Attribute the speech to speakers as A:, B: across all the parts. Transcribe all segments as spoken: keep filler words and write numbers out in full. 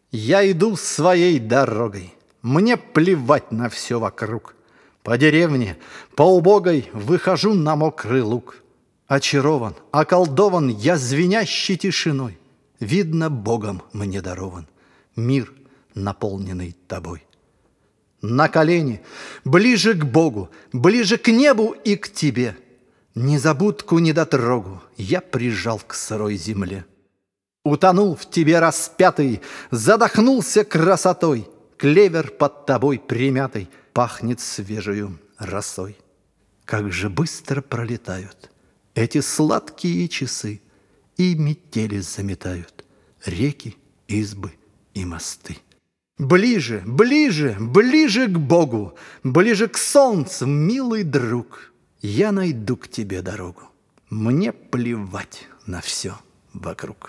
A: Я иду своей дорогой, мне плевать на все вокруг. По деревне, по убогой выхожу на мокрый луг. Очарован, околдован я звенящей тишиной. Видно, Богом мне дарован мир, наполненный тобой. На колени, ближе к Богу, ближе к небу и к тебе. Незабудку, недотрогу я прижал к сырой земле. Утонул в тебе распятый, задохнулся красотой. Клевер под тобой примятый пахнет свежею росой. Как же быстро пролетают эти сладкие часы, и метели заметают реки, избы и мосты. Ближе, ближе, ближе к Богу, ближе к солнцу, милый друг. Я найду к тебе дорогу, мне плевать на все вокруг.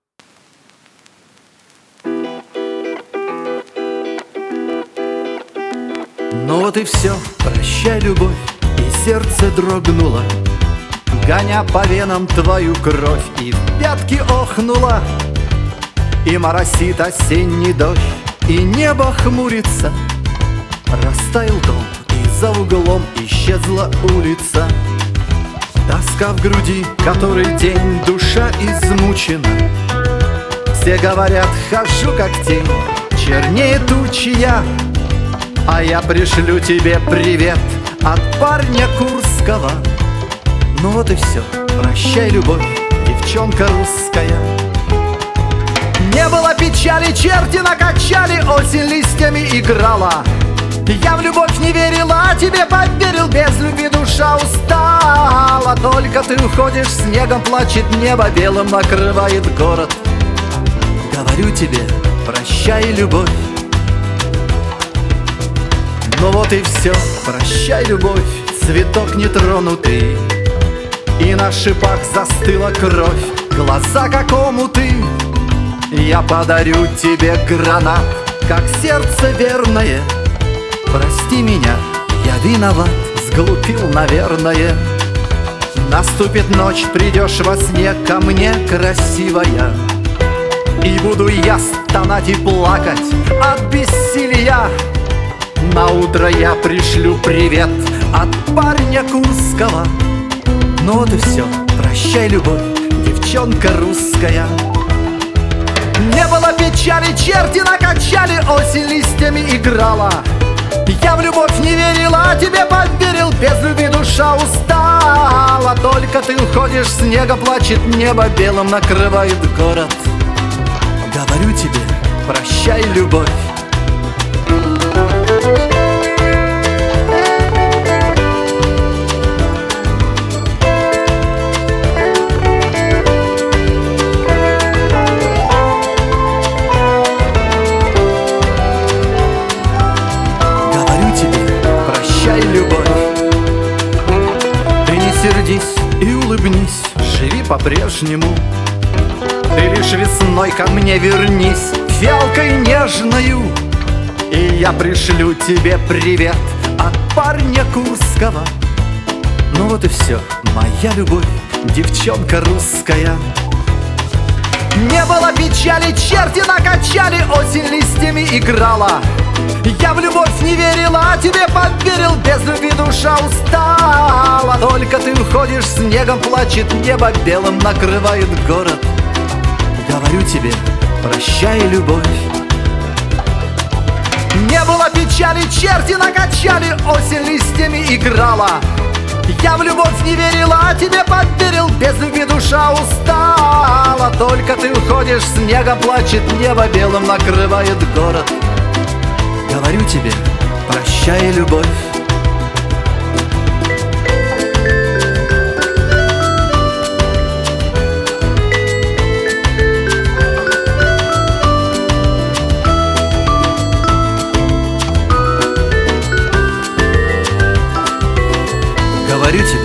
A: Ну вот и все, прощай, любовь, и сердце дрогнуло, гоня по венам твою кровь, и в пятки охнула. И моросит осенний дождь, и небо хмурится. Растаял дом, и за углом исчезла улица. Тоска в груди, который день, душа измучена. Все говорят, хожу как тень, чернее тучи я. А я пришлю тебе привет от парня Курского. Ну вот и все, прощай, любовь, девчонка русская. Не было печали, черти накачали, осень листьями играла. Я в любовь не верила, а тебе поверил, без любви душа устала. Только ты уходишь, снегом плачет небо, белым накрывает город. Говорю тебе, прощай, любовь. Ну вот и все, прощай, любовь, цветок нетронутый. И на шипах застыла кровь, глаза как омуты. Я подарю тебе гранат, как сердце верное. Прости меня, я виноват, сглупил, наверное. Наступит ночь, придешь во сне ко мне, красивая. И буду я стонать и плакать от бессилия. На утро я пришлю привет от парня Курского. Ну вот и все, прощай, любовь, девчонка русская. Не было печали, черти накачали, осень листьями играла. Я в любовь не верила, а тебе поверил, без любви душа устала. Только ты уходишь, снегом плачет небо, белым накрывает город. Говорю тебе, прощай, любовь. Сердись и улыбнись, живи по-прежнему. Ты лишь весной ко мне вернись, фиалкой нежною. И я пришлю тебе привет от парня Курского. Ну вот и все, моя любовь, девчонка русская. Не было печали, черти накачали, осень листьями играла. Я в любовь не верила, а тебе поверил, без любви душа устала. Только ты уходишь, снегом плачет небо, белым накрывает город. Говорю тебе, прощай, любовь. Не было печали, черти накачали, осень листьями играла. Я в любовь не верила, а тебе поверил, без любви душа устала. Только ты уходишь, снегом плачет небо, белым накрывает город. Говорю тебе, прощай, любовь. Говорю тебе,